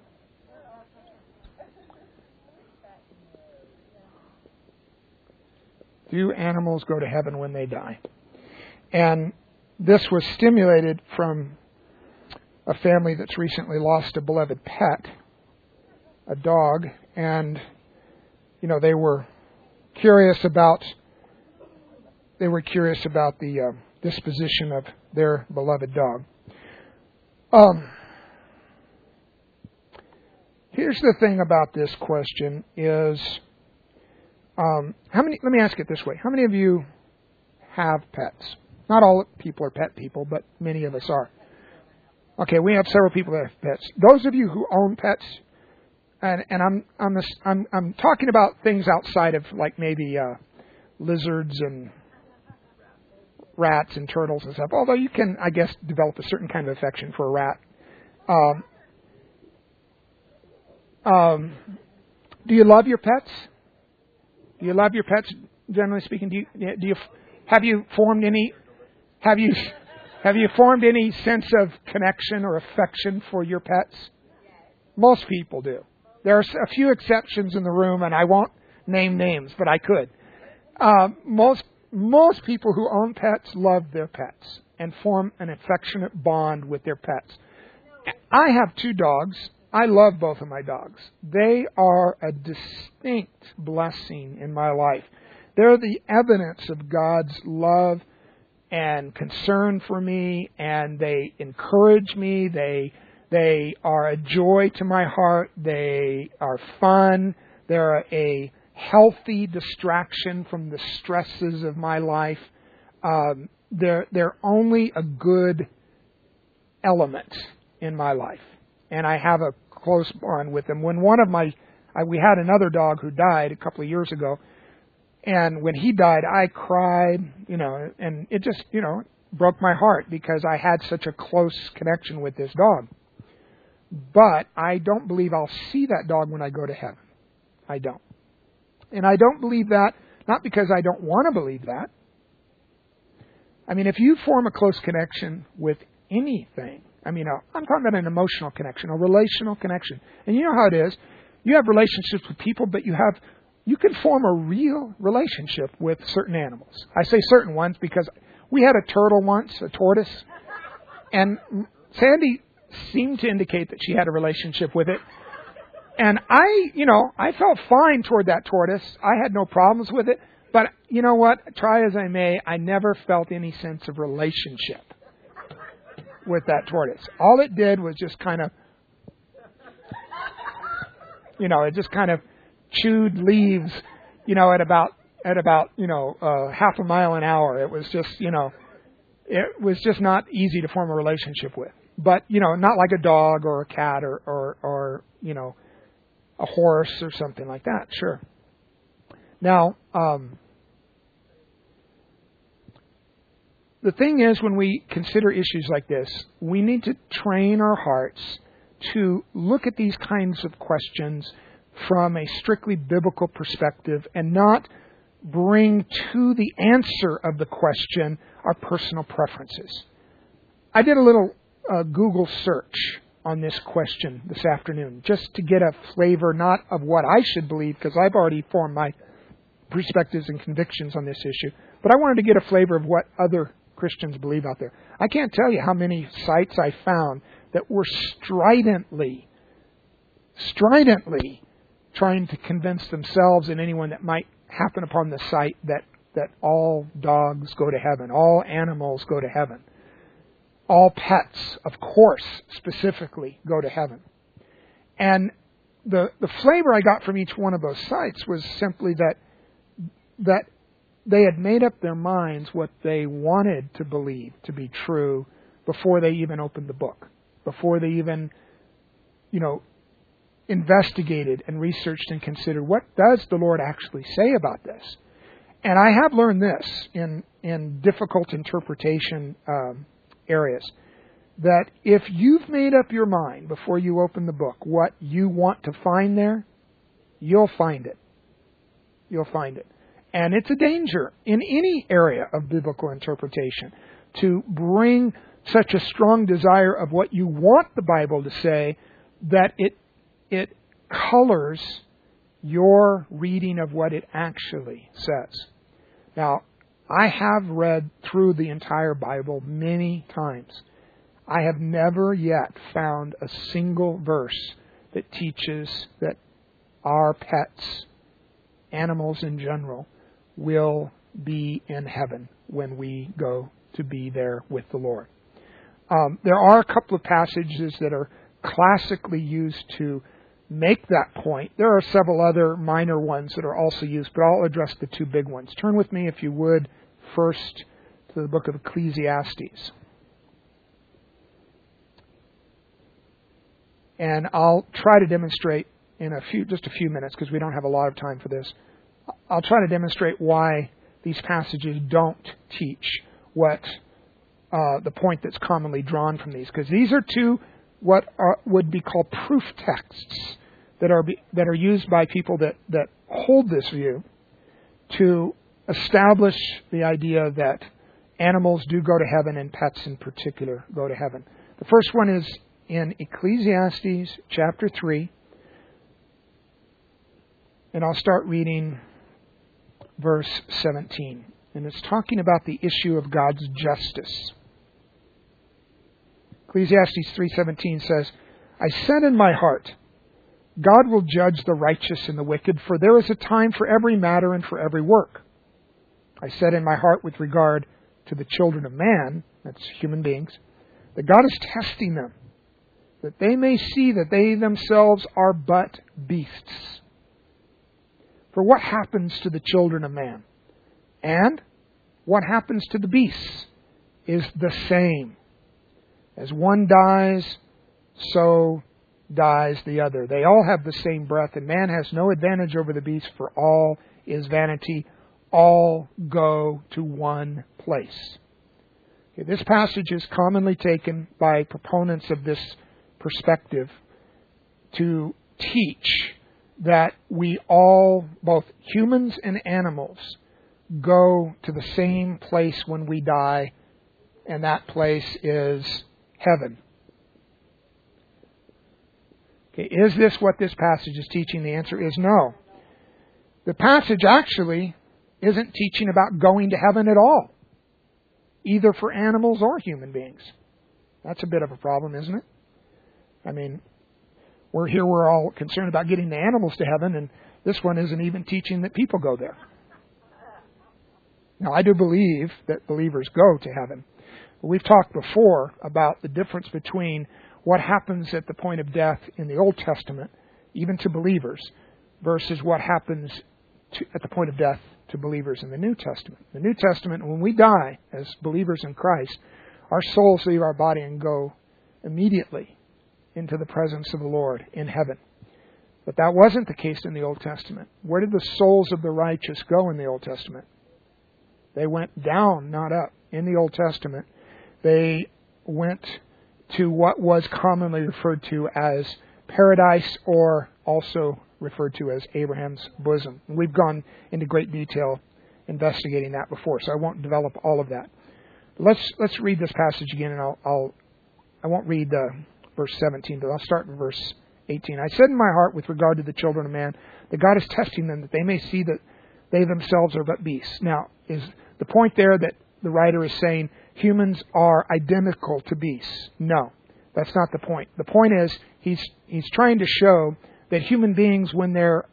Do animals go to heaven when they die? And this was stimulated from a family that's recently lost a beloved pet, a dog, and they were curious about the disposition of their beloved dog. Here's the thing about this question is, let me ask it this way. How many of you have pets? Not all people are pet people, but many of us are. Okay, we have several people that have pets. Those of you who own pets, and I'm talking about things outside of like maybe lizards and rats and turtles and stuff. Although you can, I guess, develop a certain kind of affection for a rat. Do you love your pets? Do you love your pets? Generally speaking, have you formed any sense of connection or affection for your pets? Most people do. There are a few exceptions in the room, and I won't name names, but I could. Most people who own pets love their pets and form an affectionate bond with their pets. I have 2 dogs. I love both of my dogs. They are a distinct blessing in my life. They're the evidence of God's love and concern for me, and they encourage me. They are a joy to my heart. They are fun. They're a healthy distraction from the stresses of my life. They're only a good element in my life, and I have a close bond with them. When we had another dog who died a couple of years ago, and when he died, I cried, and it just, broke my heart because I had such a close connection with this dog. But I don't believe I'll see that dog when I go to heaven. I don't. And I don't believe that, not because I don't want to believe that. I mean, if you form a close connection with anything, I'm talking about an emotional connection, a relational connection. And you know how it is. You have relationships with people, but you can form a real relationship with certain animals. I say certain ones because we had a turtle once, a tortoise, and Sandy seemed to indicate that she had a relationship with it. And I felt fine toward that tortoise. I had no problems with it. But you know what? Try as I may, I never felt any sense of relationship with that tortoise. All it did was just kind of, it just kind of chewed leaves, at about half a mile an hour. It was just, it was just not easy to form a relationship with. But, not like a dog or a cat or a horse or something like that. Sure. Now, the thing is, when we consider issues like this, we need to train our hearts to look at these kinds of questions from a strictly biblical perspective and not bring to the answer of the question our personal preferences. I did a little Google search on this question this afternoon just to get a flavor not of what I should believe, because I've already formed my perspectives and convictions on this issue, but I wanted to get a flavor of what other Christians believe out there. I can't tell you how many sites I found that were stridently trying to convince themselves and anyone that might happen upon the site that all dogs go to heaven, all animals go to heaven, all pets, of course, specifically go to heaven. And the flavor I got from each one of those sites was simply that they had made up their minds what they wanted to believe to be true before they even opened the book, before they even, investigated and researched and considered what does the Lord actually say about this. And I have learned this in difficult interpretation areas, that if you've made up your mind before you open the book what you want to find there, you'll find it. You'll find it. And it's a danger in any area of biblical interpretation to bring such a strong desire of what you want the Bible to say that it colors your reading of what it actually says. Now, I have read through the entire Bible many times. I have never yet found a single verse that teaches that our pets animals in general, will be in heaven when we go to be there with the Lord. There are a couple of passages that are classically used to make that point. There are several other minor ones that are also used, but I'll address the two big ones. Turn with me, if you would, first to the book of Ecclesiastes. And I'll try to demonstrate in just a few minutes, because we don't have a lot of time for this. I'll try to demonstrate why these passages don't teach what the point that's commonly drawn from these, because these are two would be called proof texts that are used by people that hold this view to establish the idea that animals do go to heaven and pets in particular go to heaven. The first one is in Ecclesiastes chapter 3, and I'll start reading verse 17. And it's talking about the issue of God's justice. Ecclesiastes 3:17 says, I said in my heart, God will judge the righteous and the wicked, for there is a time for every matter and for every work. I said in my heart with regard to the children of man, that's human beings, that God is testing them, that they may see that they themselves are but beasts. For what happens to the children of man? And what happens to the beasts is the same. As one dies, so dies the other. They all have the same breath, and man has no advantage over the beast, for all is vanity. All go to one place. Okay, this passage is commonly taken by proponents of this perspective to teach that we all, both humans and animals, go to the same place when we die, and that place is heaven. Okay, is this what this passage is teaching? The answer is no. The passage actually isn't teaching about going to heaven at all, either for animals or human beings. That's a bit of a problem, isn't it? I mean, we're all concerned about getting the animals to heaven, and this one isn't even teaching that people go there. Now, I do believe that believers go to heaven. We've talked before about the difference between what happens at the point of death in the Old Testament, even to believers, versus what happens at the point of death to believers in the New Testament. The New Testament, when we die as believers in Christ, our souls leave our body and go immediately into the presence of the Lord in heaven. But that wasn't the case in the Old Testament. Where did the souls of the righteous go in the Old Testament? They went down, not up. In the Old Testament, they went to what was commonly referred to as paradise, or also referred to as Abraham's bosom. And we've gone into great detail investigating that before, so I won't develop all of that. Let's read this passage again, and I won't read verse 17, but I'll start in verse 18. I said in my heart with regard to the children of man that God is testing them, that they may see that they themselves are but beasts. Now, is the point there that the writer is saying humans are identical to beasts? No, that's not the point. The point is he's trying to show that human beings, when they're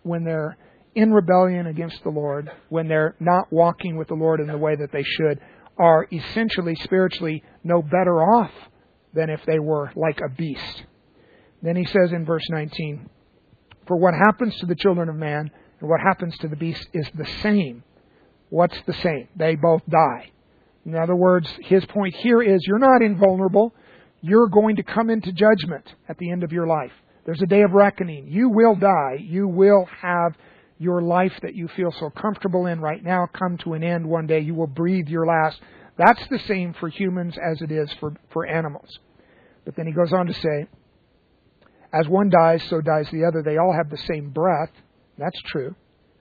in rebellion against the Lord, when they're not walking with the Lord in the way that they should, are essentially spiritually no better off than if they were like a beast. Then he says in verse 19, for what happens to the children of man and what happens to the beast is the same. What's the same? They both die. In other words, his point here is you're not invulnerable. You're going to come into judgment at the end of your life. There's a day of reckoning. You will die. You will have your life that you feel so comfortable in right now come to an end one day. You will breathe your last. That's the same for humans as it is for animals. But then he goes on to say, as one dies, so dies the other. They all have the same breath. That's true.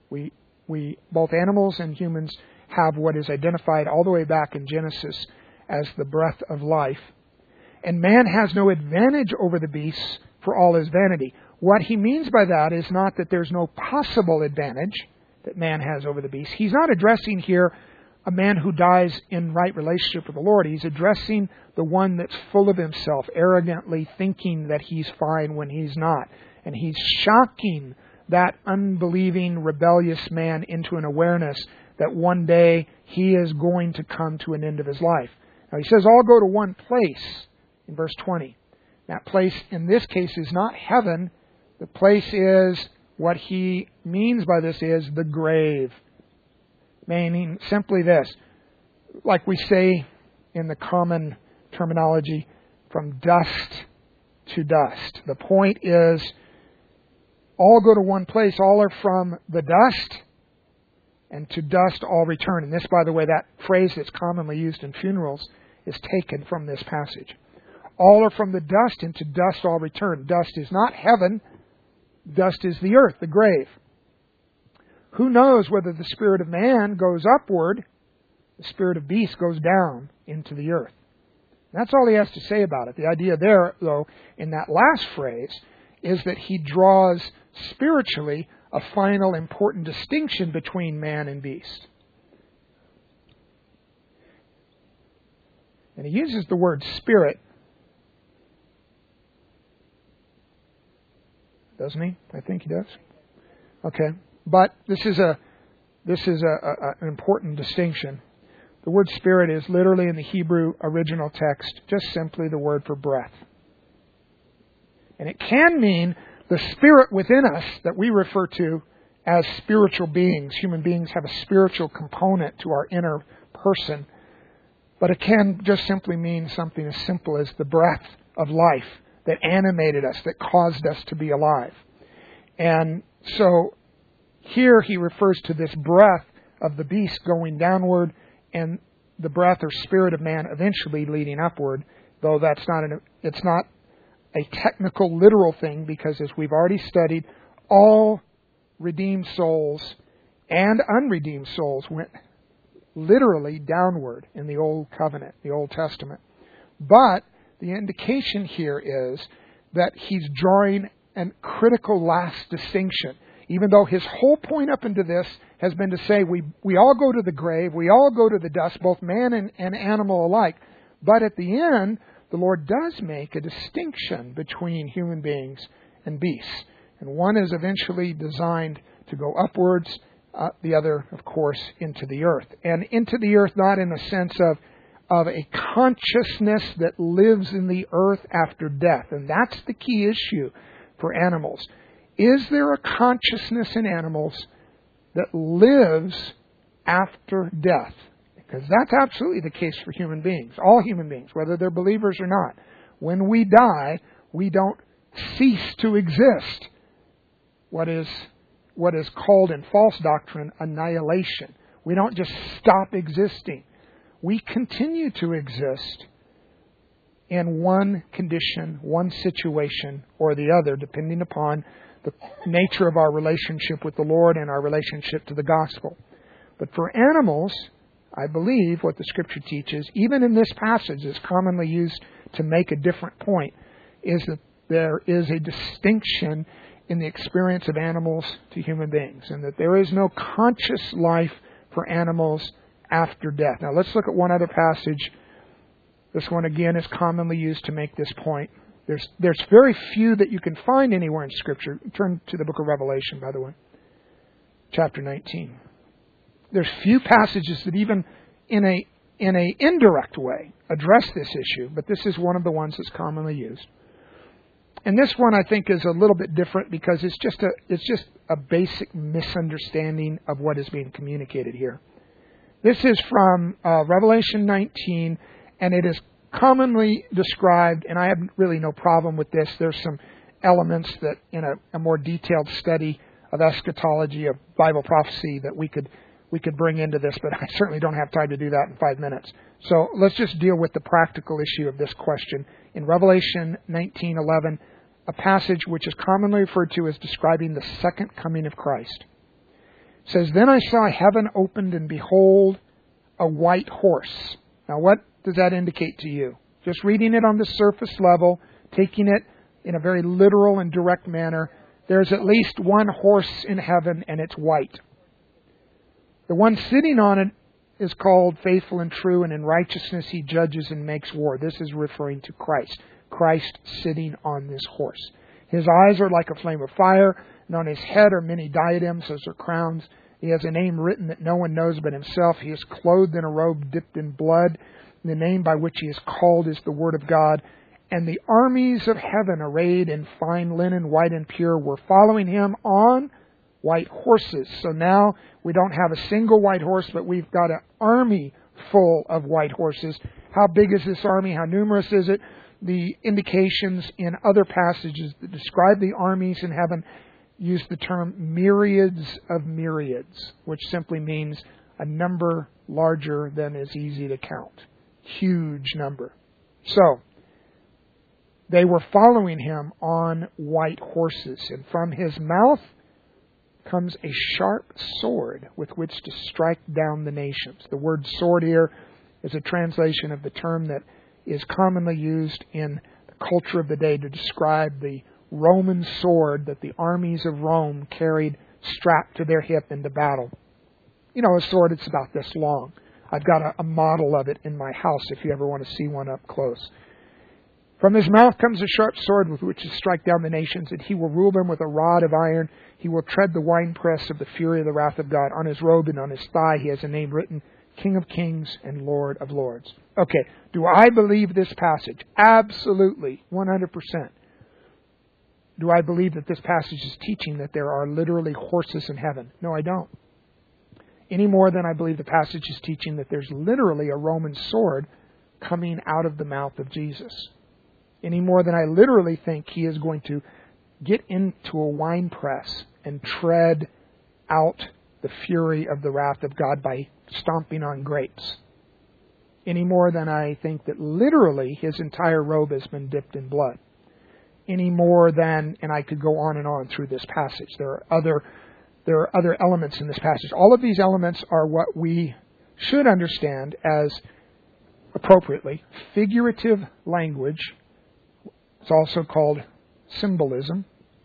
We both animals and humans have what is identified all the way back in Genesis as the breath of life. And man has no advantage over the beasts, for all is vanity. What he means by that is not that there's no possible advantage that man has over the beasts. He's not addressing here a man who dies in right relationship with the Lord. He's addressing the one that's full of himself, arrogantly thinking that he's fine when he's not. And he's shocking that unbelieving, rebellious man into an awareness that one day he is going to come to an end of his life. Now he says, all go to one place in verse 20. That place in this case is not heaven. The place is, what he means by this is the grave. Meaning simply this, like we say in the common terminology, from dust to dust. The point is, all go to one place, all are from the dust, and to dust all return. And this, by the way, that phrase that's commonly used in funerals is taken from this passage. All are from the dust, and to dust all return. Dust is not heaven. Dust is the earth, the grave. Who knows whether the spirit of man goes upward, the spirit of beast goes down into the earth. That's all he has to say about it. The idea there, though, in that last phrase, is that he draws spiritually a final important distinction between man and beast. And he uses the word spirit, doesn't he? I think he does. Okay, but this is an important distinction. The word spirit is literally in the Hebrew original text just simply the word for breath. And it can mean the spirit within us that we refer to as spiritual beings. Human beings have a spiritual component to our inner person. But it can just simply mean something as simple as the breath of life that animated us, that caused us to be alive. And so here he refers to this breath of the beast going downward and the breath or spirit of man eventually leading upward, though it's not a technical, literal thing, because as we've already studied, all redeemed souls and unredeemed souls went literally downward in the Old Covenant, the Old Testament. But the indication here is that he's drawing a critical last distinction. Even though his whole point up into this has been to say we all go to the grave, we all go to the dust, both man and animal alike. But at the end, the Lord does make a distinction between human beings and beasts. And one is eventually designed to go upwards, the other, of course, into the earth. And into the earth not in the sense of a consciousness that lives in the earth after death. And that's the key issue for animals. Is there a consciousness in animals that lives after death? Because that's absolutely the case for human beings, all human beings, whether they're believers or not. When we die, we don't cease to exist. What is called in false doctrine annihilation. We don't just stop existing. We continue to exist in one condition, one situation, or the other, depending upon the nature of our relationship with the Lord and our relationship to the gospel. But for animals, I believe what the Scripture teaches, even in this passage that's commonly used to make a different point, is that there is a distinction in the experience of animals to human beings, and that there is no conscious life for animals after death. Now let's look at one other passage. This one again is commonly used to make this point. There's very few that you can find anywhere in Scripture. Turn to the book of Revelation, by the way. Chapter 19. There's few passages that even in a indirect way address this issue, but this is one of the ones that's commonly used. And this one I think is a little bit different because it's just a basic misunderstanding of what is being communicated here. This is from Revelation 19, and it is commonly described, and I have really no problem with this. There's some elements that in a more detailed study of eschatology, of Bible prophecy, that we could bring into this, but I certainly don't have time to do that in 5 minutes. So let's just deal with the practical issue of this question. In Revelation 19:11, a passage which is commonly referred to as describing the second coming of Christ. It says, "Then I saw heaven opened, and behold, a white horse." Now what does that indicate to you? Just reading it on the surface level, taking it in a very literal and direct manner, there's at least one horse in heaven, and it's white. The one sitting on it is called Faithful and True, and in righteousness he judges and makes war. This is referring to Christ. Christ sitting on this horse. His eyes are like a flame of fire, And on his head are many diadems, those are crowns. He has a name written that no one knows but himself. He is clothed in a robe dipped in blood. And the name by which he is called is the Word of God. And the armies of heaven, arrayed in fine linen, white and pure, were following him on white horses. So now we don't have a single white horse, but we've got an army full of white horses. How big is this army? How numerous is it? The indications in other passages that describe the armies in heaven use the term myriads of myriads, which simply means a number larger than is easy to count. Huge number. So, they were following him on white horses, and from his mouth comes a sharp sword with which to strike down the nations. The word sword here is a translation of the term that is commonly used in the culture of the day to describe the Roman sword that the armies of Rome carried strapped to their hip into battle. You know, a sword that's about this long. I've got a model of it in my house if you ever want to see one up close. From his mouth comes a sharp sword with which to strike down the nations, and he will rule them with a rod of iron. He will tread the winepress of the fury of the wrath of God. On his robe and on his thigh he has a name written, King of Kings and Lord of Lords. Okay, do I believe this passage? Absolutely, 100%. Do I believe that this passage is teaching that there are literally horses in heaven? No, I don't. Any more than I believe the passage is teaching that there's literally a Roman sword coming out of the mouth of Jesus. Any more than I literally think he is going to get into a winepress and tread out the fury of the wrath of God by stomping on grapes. Any more than I think that literally his entire robe has been dipped in blood. Any more than, and I could go on and on through this passage. There are other elements in this passage. All of these elements are what we should understand as, appropriately, figurative language. It's also called symbolism.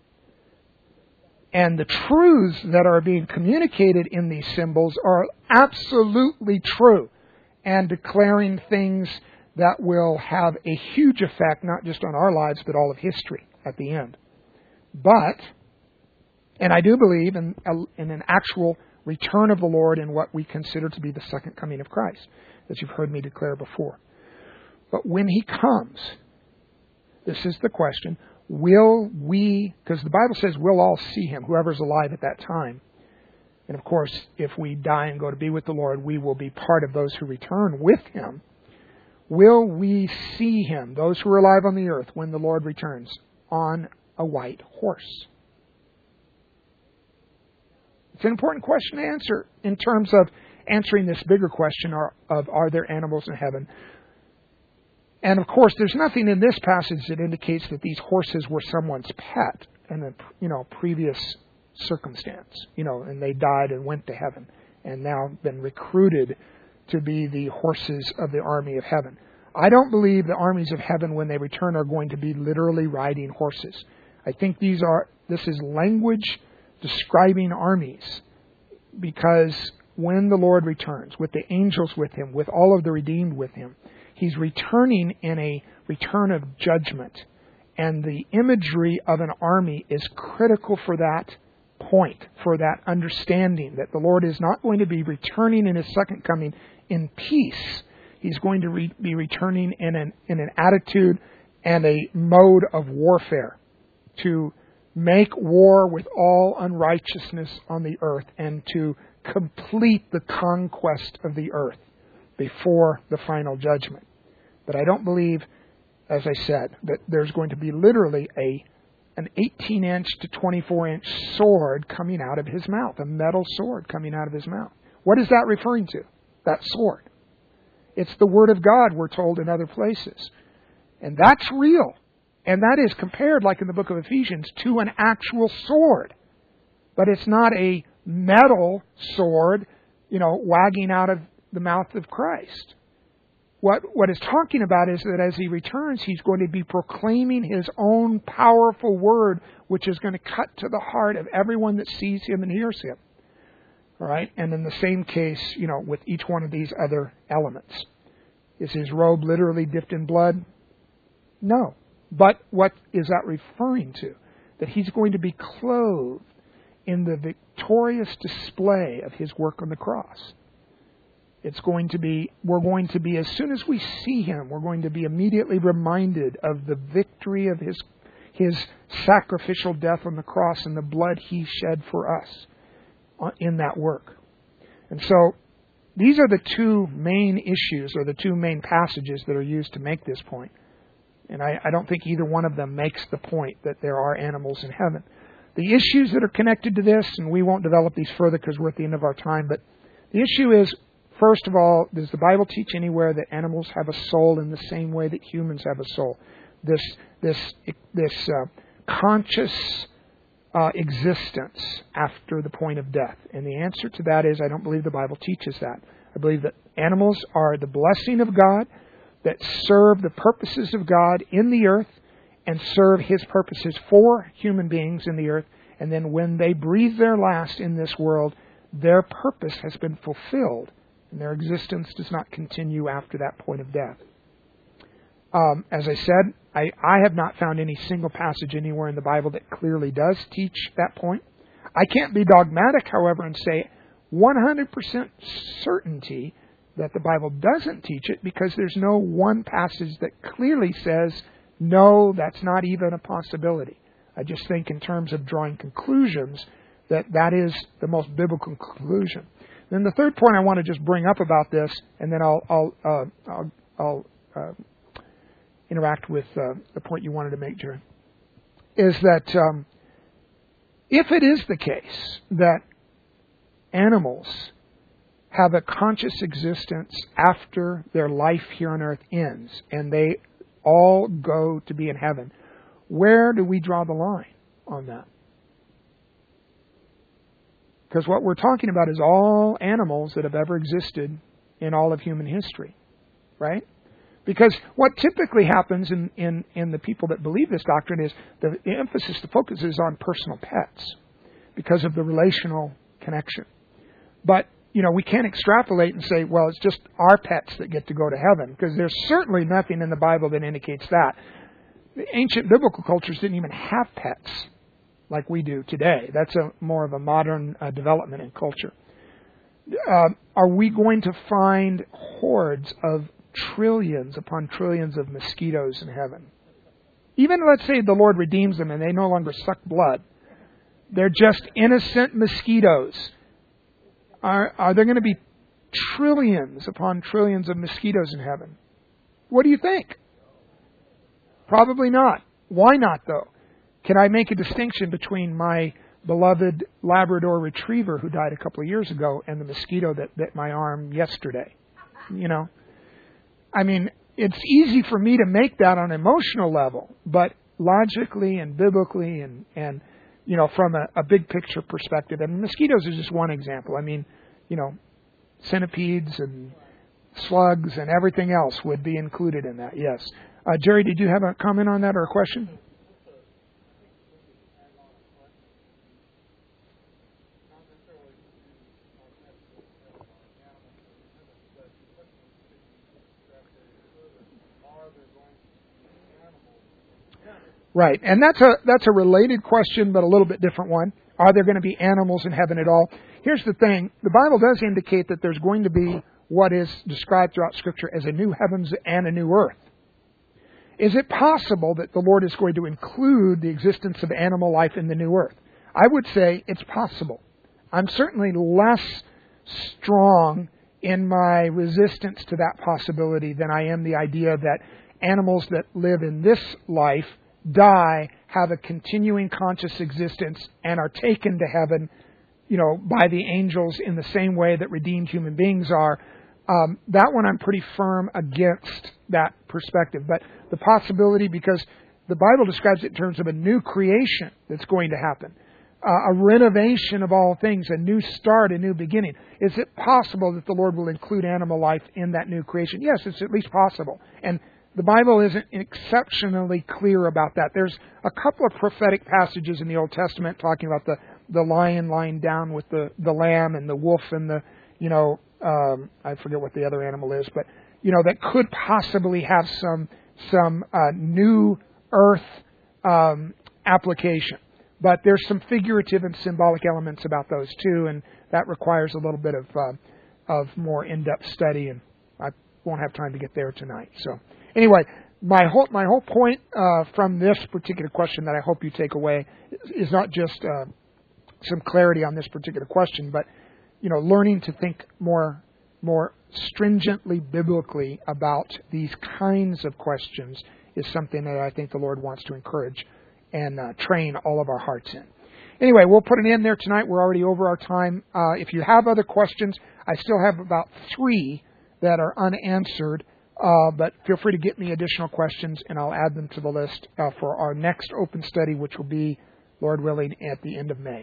And the truths that are being communicated in these symbols are absolutely true and declaring things that will have a huge effect, not just on our lives, but all of history at the end. But, and I do believe in an actual return of the Lord in what we consider to be the second coming of Christ, as you've heard me declare before. But when he comes, this is the question, will we, because the Bible says we'll all see him, whoever's alive at that time. And of course, if we die and go to be with the Lord, we will be part of those who return with him. Will we see him, those who are alive on the earth, when the Lord returns, on a white horse? It's an important question to answer in terms of answering this bigger question of are there animals in heaven? And of course, there's nothing in this passage that indicates that these horses were someone's pet in a previous circumstance, and they died and went to heaven and now been recruited to be the horses of the army of heaven. I don't believe the armies of heaven, when they return, are going to be literally riding horses. I think this is language describing armies, because when the Lord returns, with the angels with him, with all of the redeemed with him, he's returning in a return of judgment. And the imagery of an army is critical for that point, for that understanding that the Lord is not going to be returning in his second coming in peace. He's going to be returning in an attitude and a mode of warfare to make war with all unrighteousness on the earth and to complete the conquest of the earth before the final judgment. But I don't believe, as I said, that there's going to be literally an 18-inch to 24-inch sword coming out of his mouth, a metal sword coming out of his mouth. What is that referring to, that sword? It's the Word of God, we're told in other places. And that's real. And that is compared, like in the book of Ephesians, to an actual sword. But it's not a metal sword, wagging out of the mouth of Christ. What it's talking about is that as he returns, he's going to be proclaiming his own powerful word, which is going to cut to the heart of everyone that sees him and hears him. All right? And in the same case, with each one of these other elements. Is his robe literally dipped in blood? No. But what is that referring to? That he's going to be clothed in the victorious display of His work on the cross. It's going to be, we're going to be, as soon as we see Him, we're going to be immediately reminded of the victory of His sacrificial death on the cross and the blood He shed for us in that work. And so, these are the two main issues, or the two main passages that are used to make this point. And I don't think either one of them makes the point that there are animals in heaven. The issues that are connected to this, and we won't develop these further because we're at the end of our time, but the issue is, first of all, does the Bible teach anywhere that animals have a soul in the same way that humans have a soul? This conscious existence after the point of death? And the answer to that is, I don't believe the Bible teaches that. I believe that animals are the blessing of God that serve the purposes of God in the earth and serve His purposes for human beings in the earth. And then when they breathe their last in this world, their purpose has been fulfilled and their existence does not continue after that point of death. As I said, I have not found any single passage anywhere in the Bible that clearly does teach that point. I can't be dogmatic, however, and say 100% certainty that the Bible doesn't teach it, because there's no one passage that clearly says, no, that's not even a possibility. I just think in terms of drawing conclusions, that is the most biblical conclusion. Then the third point I want to just bring up about this, and then I'll interact with the point you wanted to make, Jerry, is that if it is the case that animals have a conscious existence after their life here on earth ends, and they all go to be in heaven, where do we draw the line on that? Because what we're talking about is all animals that have ever existed in all of human history, right? Because what typically happens in the people that believe this doctrine is the emphasis, the focus is on personal pets because of the relational connection. But, we can't extrapolate and say, well, it's just our pets that get to go to heaven, because there's certainly nothing in the Bible that indicates that. The ancient biblical cultures didn't even have pets like we do today. That's more of a modern development in culture. Are we going to find hordes of trillions upon trillions of mosquitoes in heaven? Even let's say the Lord redeems them and they no longer suck blood. They're just innocent mosquitoes. Are there going to be trillions upon trillions of mosquitoes in heaven? What do you think? Probably not. Why not, though? Can I make a distinction between my beloved Labrador Retriever who died a couple of years ago and the mosquito that bit my arm yesterday? I mean, it's easy for me to make that on an emotional level, but logically and biblically and from a big picture perspective, and mosquitoes is just one example. I mean, centipedes and slugs and everything else would be included in that, yes. Jerry, did you have a comment on that or a question? Right, and that's a related question, but a little bit different one. Are there going to be animals in heaven at all? Here's the thing. The Bible does indicate that there's going to be what is described throughout Scripture as a new heavens and a new earth. Is it possible that the Lord is going to include the existence of animal life in the new earth? I would say it's possible. I'm certainly less strong in my resistance to that possibility than I am the idea that animals that live in this life die, have a continuing conscious existence, and are taken to heaven, by the angels in the same way that redeemed human beings are. That one I'm pretty firm against that perspective. But the possibility, because the Bible describes it in terms of a new creation that's going to happen, a renovation of all things, a new start, a new beginning. Is it possible that the Lord will include animal life in that new creation? Yes, it's at least possible. And the Bible isn't exceptionally clear about that. There's a couple of prophetic passages in the Old Testament talking about the lion lying down with the lamb and the wolf and the, I forget what the other animal is, but, that could possibly have some new earth application. But there's some figurative and symbolic elements about those too, and that requires a little bit of more in-depth study, and I won't have time to get there tonight. So anyway, my whole point from this particular question that I hope you take away is not just some clarity on this particular question, but learning to think more stringently biblically about these kinds of questions is something that I think the Lord wants to encourage and train all of our hearts in. Anyway, we'll put an end there tonight. We're already over our time. If you have other questions, I still have about 3 that are unanswered, but feel free to get me additional questions, and I'll add them to the list for our next open study, which will be, Lord willing, at the end of May.